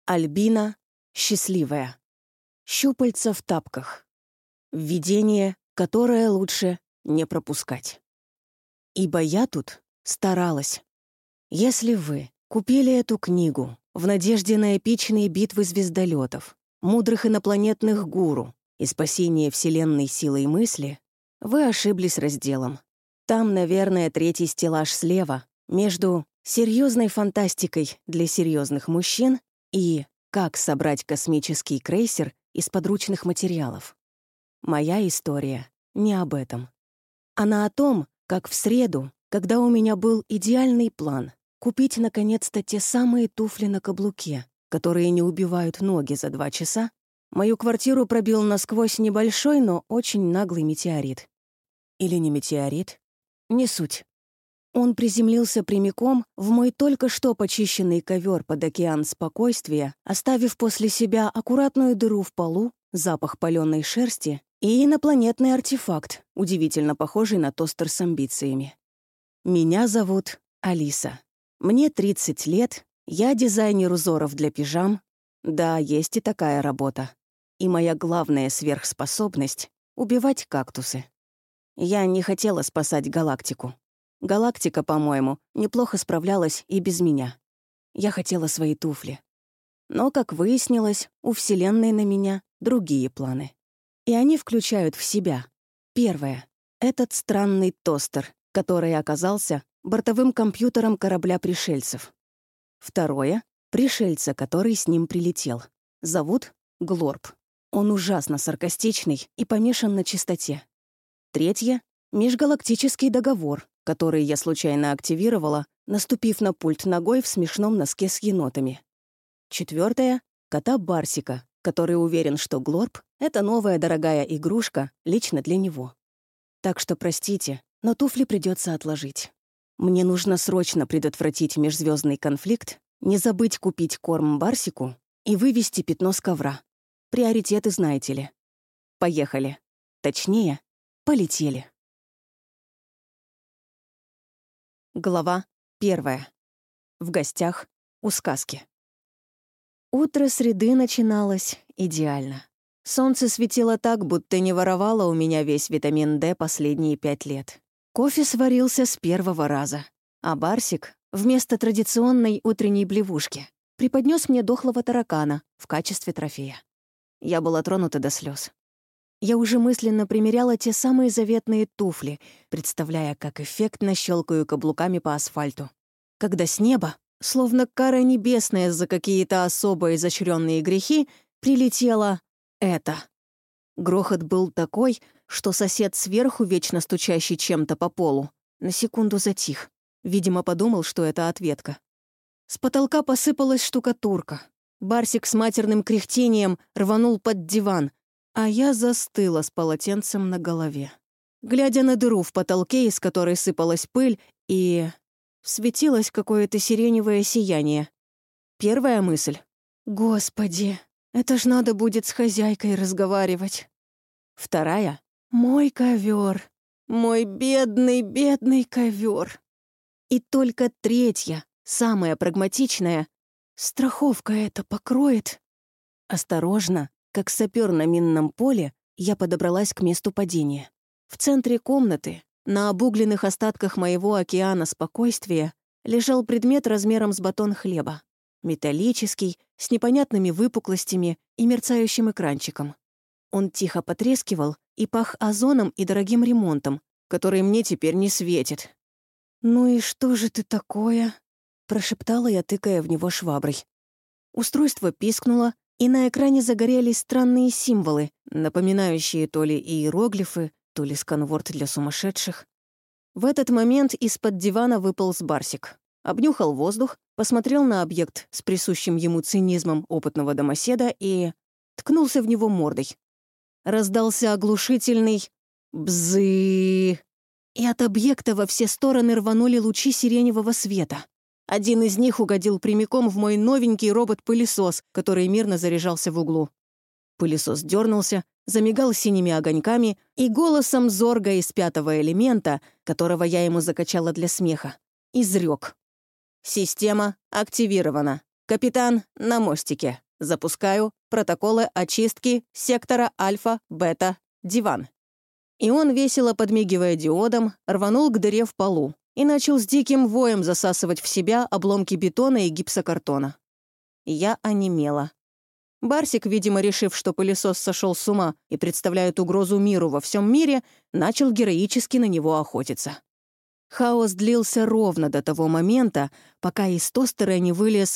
Альбина счастливая. Щупальца в тапках. Введение, которое лучше не пропускать. Ибо я тут старалась. Если вы купили эту книгу в надежде на эпичные битвы звездолетов, мудрых инопланетных гуру и спасение Вселенной силой мысли, вы ошиблись разделом. Там, наверное, третий стеллаж слева, между серьезной фантастикой для серьезных мужчин и «Как собрать космический крейсер из подручных материалов». Моя история не об этом. Она о том, как в среду, когда у меня был идеальный план купить наконец-то те самые туфли на каблуке, которые не убивают ноги за 2 часа, мою квартиру пробил насквозь небольшой, но очень наглый метеорит. Или не метеорит? Не суть. Он приземлился прямиком в мой только что почищенный ковер под океан спокойствия, оставив после себя аккуратную дыру в полу, запах палёной шерсти и инопланетный артефакт, удивительно похожий на тостер с амбициями. Меня зовут Алиса. Мне 30 лет, я дизайнер узоров для пижам. Да, есть и такая работа. И моя главная сверхспособность — убивать кактусы. Я не хотела спасать галактику. Галактика, по-моему, неплохо справлялась и без меня. Я хотела свои туфли. Но, как выяснилось, у Вселенной на меня другие планы. И они включают в себя. Первое — этот странный тостер, который оказался бортовым компьютером корабля пришельцев. Второе — пришельца, который с ним прилетел. Зовут Глорб. Он ужасно саркастичный и помешан на чистоте. Третье — межгалактический договор, который я случайно активировала, наступив на пульт ногой в смешном носке с енотами. Четвертое — кота Барсика, который уверен, что Глорб — это новая дорогая игрушка лично для него. Так что простите, но туфли придется отложить. Мне нужно срочно предотвратить межзвездный конфликт, не забыть купить корм Барсику и вывести пятно с ковра. Приоритеты знаете ли. Поехали. Точнее, полетели. Глава 1. В гостях у сказки. Утро среды начиналось идеально. Солнце светило так, будто не воровало у меня весь витамин D последние 5 лет. Кофе сварился с первого раза, а Барсик, вместо традиционной утренней блевушки, преподнес мне дохлого таракана в качестве трофея. Я была тронута до слез. Я уже мысленно примеряла те самые заветные туфли, представляя, как эффектно щелкаю каблуками по асфальту. Когда с неба, словно кара небесная за какие-то особо изощренные грехи, прилетело это. Грохот был такой, что сосед сверху, вечно стучащий чем-то по полу, на секунду затих. Видимо, подумал, что это ответка. С потолка посыпалась штукатурка. Барсик с матерным кряхтением рванул под диван, а я застыла с полотенцем на голове, глядя на дыру в потолке, из которой сыпалась пыль, и светилось какое-то сиреневое сияние. Первая мысль — «Господи, это ж надо будет с хозяйкой разговаривать». Вторая — «Мой ковер, мой бедный ковер». И только третья, самая прагматичная — «Страховка это покроет». Осторожно, как сапёр на минном поле, я подобралась к месту падения. В центре комнаты, на обугленных остатках моего океана спокойствия, лежал предмет размером с батон хлеба. Металлический, с непонятными выпуклостями и мерцающим экранчиком. Он тихо потрескивал и пах озоном и дорогим ремонтом, который мне теперь не светит. «Ну и что же ты такое?» — прошептала я, тыкая в него шваброй. Устройство пискнуло, и на экране загорелись странные символы, напоминающие то ли иероглифы, то ли сканворд для сумасшедших. В этот момент из-под дивана выполз Барсик. Обнюхал воздух, посмотрел на объект с присущим ему цинизмом опытного домоседа и ткнулся в него мордой. Раздался оглушительный «бзы», и от объекта во все стороны рванули лучи сиреневого света. Один из них угодил прямиком в мой новенький робот-пылесос, который мирно заряжался в углу. Пылесос дернулся, замигал синими огоньками и голосом Зорга из 5-го элемента, которого я ему закачала для смеха, изрек: «Система активирована. «Капитан, на мостике. Запускаю протоколы очистки сектора Альфа, Бета, Диван». И он, весело подмигивая диодом, рванул к дыре в полу и начал с диким воем засасывать в себя обломки бетона и гипсокартона. Я онемела. Барсик, видимо, решив, что пылесос сошел с ума и представляет угрозу миру во всем мире, начал героически на него охотиться. Хаос длился ровно до того момента, пока из тостера не вылез...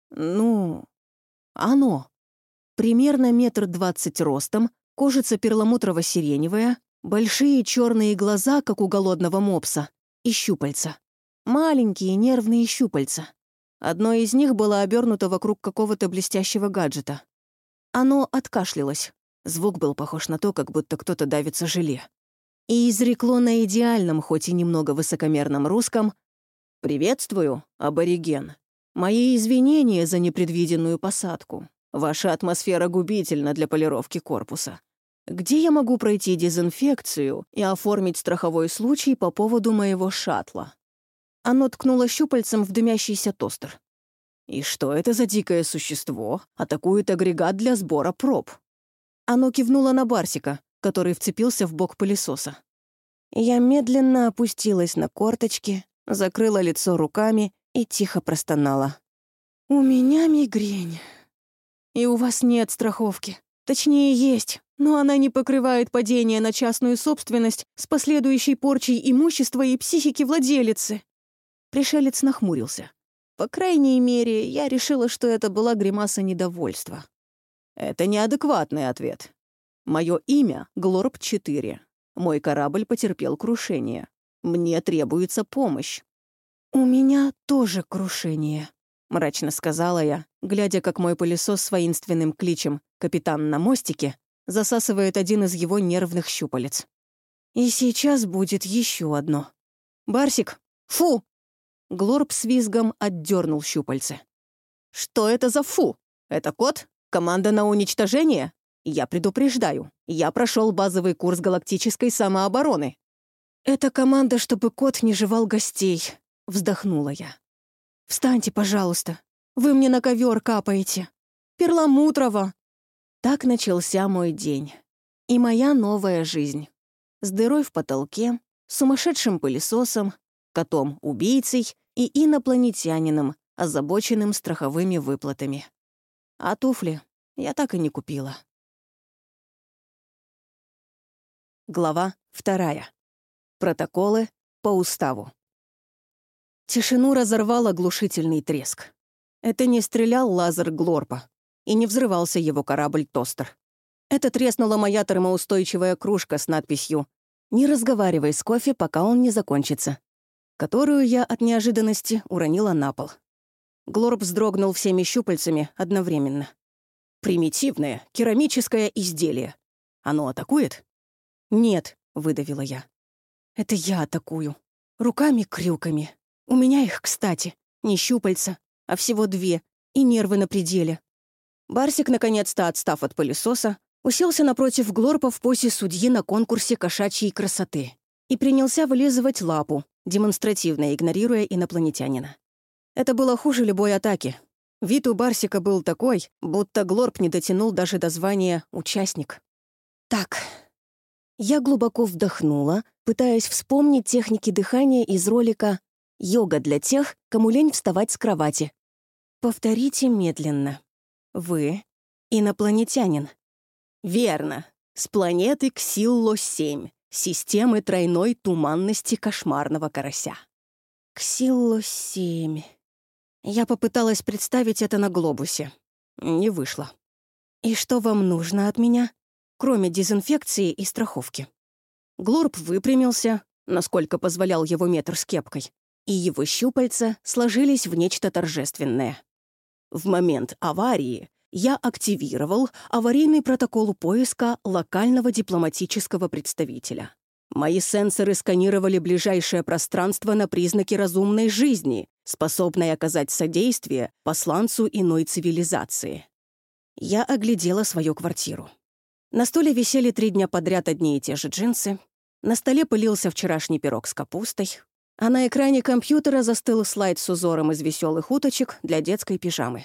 оно. Примерно 1,20 м ростом, кожица перламутрово-сиреневая, большие черные глаза, как у голодного мопса, и щупальца. Маленькие нервные щупальца. Одно из них было обернуто вокруг какого-то блестящего гаджета. Оно откашлялось. Звук был похож на то, как будто кто-то давится желе. И изрекло на идеальном, хоть и немного высокомерном русском: «Приветствую, абориген. Мои извинения за непредвиденную посадку. Ваша атмосфера губительна для полировки корпуса. Где я могу пройти дезинфекцию и оформить страховой случай по поводу моего шаттла?» Оно ткнуло щупальцем в дымящийся тостер. «И что это за дикое существо атакует агрегат для сбора проб?» Оно кивнуло на Барсика, который вцепился в бок пылесоса. Я медленно опустилась на корточки, закрыла лицо руками и тихо простонала. «У меня мигрень. И у вас нет страховки. Точнее, есть, но она не покрывает падение на частную собственность с последующей порчей имущества и психики владелицы». Пришелец нахмурился. По крайней мере, я решила, что это была гримаса недовольства. «Это неадекватный ответ. Мое имя — Глорб-4. Мой корабль потерпел крушение. Мне требуется помощь». «У меня тоже крушение», — мрачно сказала я, глядя, как мой пылесос с воинственным кличем «Капитан на мостике» засасывает один из его нервных щупалец. «И сейчас будет еще одно. Барсик, фу!» Глорб с визгом отдернул щупальце. «Что это за фу? Это код? Команда на уничтожение? Я предупреждаю, я прошел базовый курс галактической самообороны». «Это команда, чтобы кот не жевал гостей», — вздохнула я. «Встаньте, пожалуйста. Вы мне на ковер капаете. Перламутрово». Так начался мой день. И моя новая жизнь. С дырой в потолке, сумасшедшим пылесосом, котом-убийцей и инопланетянином, озабоченным страховыми выплатами. А туфли я так и не купила. Глава 2. Протоколы по уставу. Тишину разорвал оглушительный треск. Это не стрелял лазер Глорпа, и не взрывался его корабль-тостер. Это треснула моя термоустойчивая кружка с надписью «Не разговаривай с кофе, пока он не закончится», которую я от неожиданности уронила на пол. Глорб вздрогнул всеми щупальцами одновременно. «Примитивное керамическое изделие. Оно атакует?» «Нет», — выдавила я. «Это я атакую. Руками-крюками. У меня их, кстати, не щупальца, а всего 2, и нервы на пределе». Барсик, наконец-то отстав от пылесоса, уселся напротив Глорпа в позе судьи на конкурсе кошачьей красоты и принялся вылизывать лапу, демонстративно игнорируя инопланетянина. Это было хуже любой атаки. Вид у Барсика был такой, будто Глорп не дотянул даже до звания «участник». «Так». Я глубоко вдохнула, пытаясь вспомнить техники дыхания из ролика «Йога для тех, кому лень вставать с кровати». Повторите медленно. Вы инопланетянин. Верно. С планеты Ксилло-7, системы тройной туманности кошмарного карася. Ксилло-7. Я попыталась представить это на глобусе. Не вышло. И что вам нужно от меня, кроме дезинфекции и страховки? Глорб выпрямился, насколько позволял его метр с кепкой, и его щупальца сложились в нечто торжественное. В момент аварии я активировал аварийный протокол поиска локального дипломатического представителя. Мои сенсоры сканировали ближайшее пространство на признаки разумной жизни, способной оказать содействие посланцу иной цивилизации. Я оглядела свою квартиру. На стуле висели 3 дня подряд одни и те же джинсы, на столе пылился вчерашний пирог с капустой, а на экране компьютера застыл слайд с узором из веселых уточек для детской пижамы.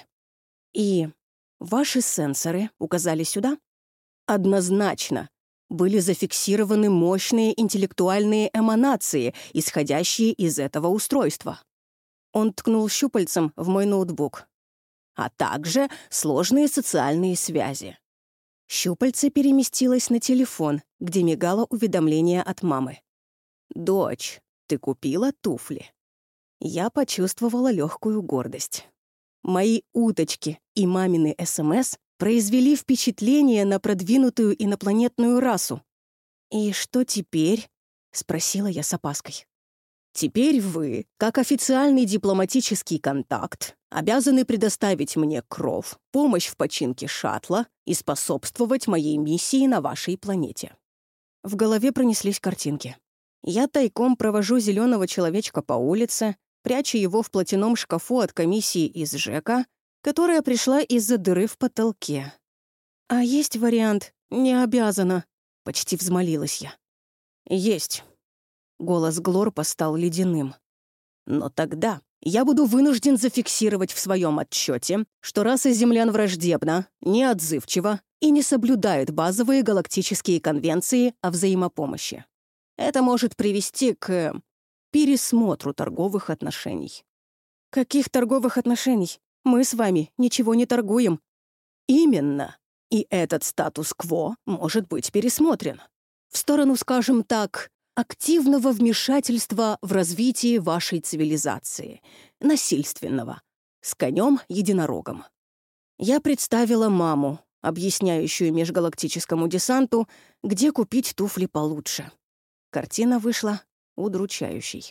И ваши сенсоры указали сюда? Однозначно. Были зафиксированы мощные интеллектуальные эманации, исходящие из этого устройства. Он ткнул щупальцем в мой ноутбук. А также сложные социальные связи. Щупальце переместилось на телефон, где мигало уведомление от мамы. «Дочь, ты купила туфли?» Я почувствовала легкую гордость. Мои уточки и мамины СМС произвели впечатление на продвинутую инопланетную расу. «И что теперь?» — спросила я с опаской. «Теперь вы, как официальный дипломатический контакт, обязаны предоставить мне кров, помощь в починке шаттла и способствовать моей миссии на вашей планете». В голове пронеслись картинки. Я тайком провожу зеленого человечка по улице, пряча его в платяном шкафу от комиссии из ЖЭКа, которая пришла из-за дыры в потолке. «А есть вариант «не обязана», — почти взмолилась я. «Есть». Голос Глорпа стал ледяным. «Но тогда я буду вынужден зафиксировать в своем отчете, что раса землян враждебна, неотзывчива и не соблюдает базовые галактические конвенции о взаимопомощи. Это может привести к пересмотру торговых отношений». «Каких торговых отношений? Мы с вами ничего не торгуем». «Именно. И этот статус-кво может быть пересмотрен. В сторону, скажем так, активного вмешательства в развитие вашей цивилизации, насильственного, с конем-единорогом». Я представила маму, объясняющую межгалактическому десанту, где купить туфли получше. Картина вышла удручающей.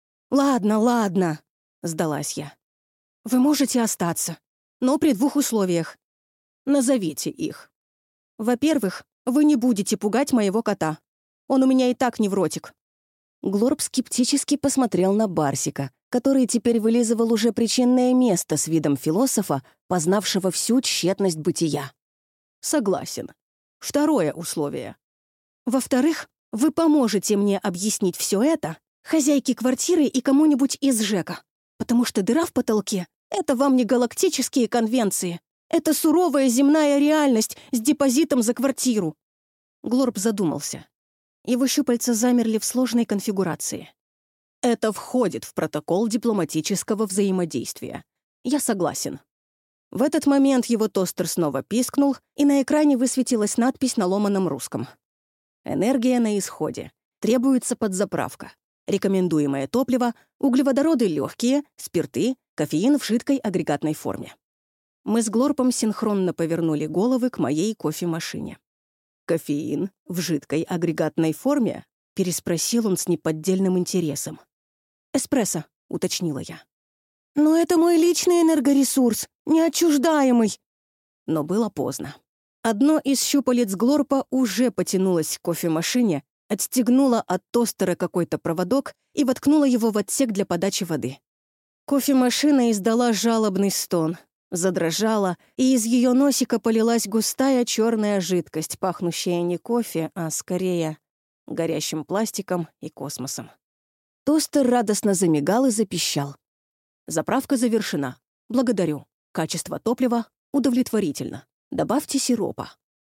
«Ладно», — сдалась я. «Вы можете остаться, но при 2 условиях. Назовите их. Во-первых, вы не будете пугать моего кота. Он у меня и так невротик». Глорп скептически посмотрел на Барсика, который теперь вылизывал уже причинное место с видом философа, познавшего всю тщетность бытия. «Согласен. Второе условие. Во-вторых, вы поможете мне объяснить все это хозяйке квартиры и кому-нибудь из ЖЭКа, потому что дыра в потолке — это вам не галактические конвенции. Это суровая земная реальность с депозитом за квартиру». Глорп задумался. Его щупальца замерли в сложной конфигурации. «Это входит в протокол дипломатического взаимодействия. Я согласен». В этот момент его тостер снова пискнул, и на экране высветилась надпись на ломаном русском. «Энергия на исходе. Требуется подзаправка. Рекомендуемое топливо — углеводороды легкие, спирты, кофеин в жидкой агрегатной форме». Мы с Глорпом синхронно повернули головы к моей кофемашине. «Кофеин в жидкой агрегатной форме?» — переспросил он с неподдельным интересом. «Эспрессо», — уточнила я. «Но это мой личный энергоресурс, неотчуждаемый». Но было поздно. Одно из щупалец Глорпа уже потянулось к кофемашине, отстегнуло от тостера какой-то проводок и воткнуло его в отсек для подачи воды. Кофемашина издала жалобный стон, задрожала, и из ее носика полилась густая черная жидкость, пахнущая не кофе, а скорее горящим пластиком и космосом. Тостер радостно замигал и запищал. «Заправка завершена. Благодарю. Качество топлива удовлетворительно. Добавьте сиропа».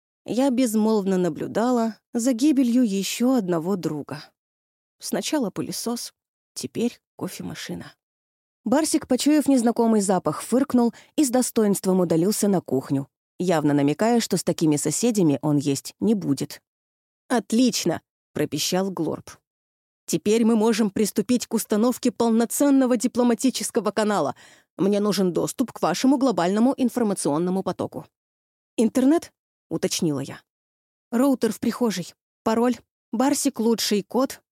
Я безмолвно наблюдала за гибелью еще одного друга. Сначала пылесос, теперь кофемашина. Барсик, почуяв незнакомый запах, фыркнул и с достоинством удалился на кухню, явно намекая, что с такими соседями он есть не будет. «Отлично!» — пропищал Глорп. «Теперь мы можем приступить к установке полноценного дипломатического канала. Мне нужен доступ к вашему глобальному информационному потоку». «Интернет?» — уточнила я. «Роутер в прихожей. Пароль. Барсик лучший код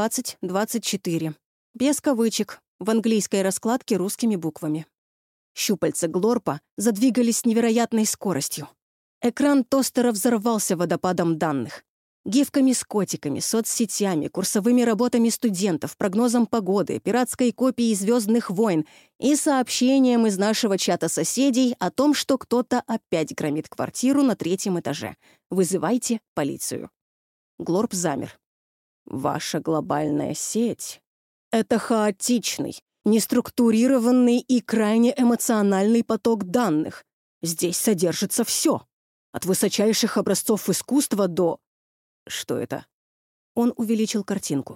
2024. Без кавычек. В английской раскладке русскими буквами». Щупальца Глорпа задвигались с невероятной скоростью. Экран тостера взорвался водопадом данных. Гифками с котиками, соцсетями, курсовыми работами студентов, прогнозом погоды, пиратской копией «Звездных войн» и сообщением из нашего чата соседей о том, что кто-то опять громит квартиру на 3-м этаже. Вызывайте полицию. Глорп замер. «Ваша глобальная сеть...» Это хаотичный, неструктурированный и крайне эмоциональный поток данных. Здесь содержится все. От высочайших образцов искусства до... Что это? Он увеличил картинку.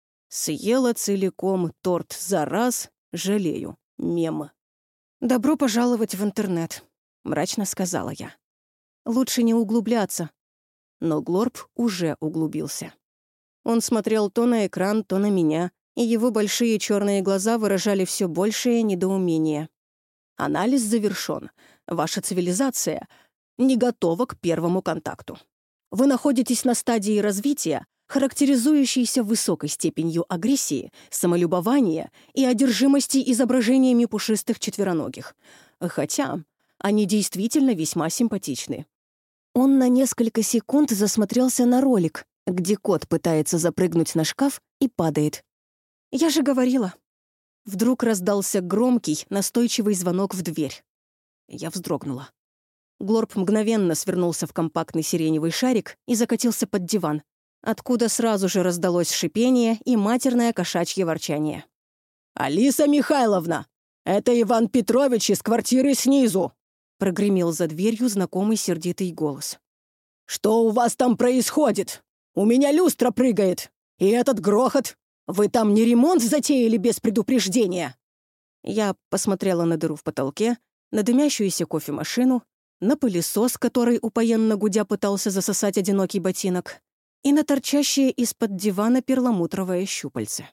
Съела целиком торт за раз, жалею. Мем. «Добро пожаловать в интернет», — мрачно сказала я. «Лучше не углубляться». Но Глорб уже углубился. Он смотрел то на экран, то на меня, и его большие черные глаза выражали все большее недоумение. «Анализ завершен. Ваша цивилизация не готова к первому контакту. Вы находитесь на стадии развития, характеризующейся высокой степенью агрессии, самолюбования и одержимости изображениями пушистых четвероногих. Хотя они действительно весьма симпатичны». Он на несколько секунд засмотрелся на ролик, где кот пытается запрыгнуть на шкаф и падает. «Я же говорила». Вдруг раздался громкий, настойчивый звонок в дверь. Я вздрогнула. Глорб мгновенно свернулся в компактный сиреневый шарик и закатился под диван, откуда сразу же раздалось шипение и матерное кошачье ворчание. «Алиса Михайловна, это Иван Петрович из квартиры снизу!» Прогремел за дверью знакомый сердитый голос. «Что у вас там происходит? У меня люстра прыгает! И этот грохот! Вы там не ремонт затеяли без предупреждения?» Я посмотрела на дыру в потолке, на дымящуюся кофемашину, на пылесос, который упоенно гудя пытался засосать одинокий ботинок, и на торчащее из-под дивана перламутровое щупальце.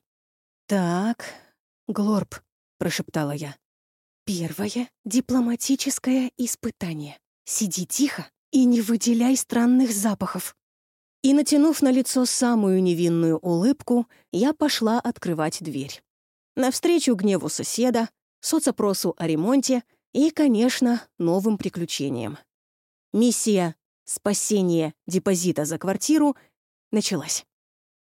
«Так, Глорб», — прошептала я. «Первое дипломатическое испытание. Сиди тихо и не выделяй странных запахов». И, натянув на лицо самую невинную улыбку, я пошла открывать дверь. Навстречу гневу соседа, соцопросу о ремонте и, конечно, новым приключениям. Миссия «Спасение депозита за квартиру» началась.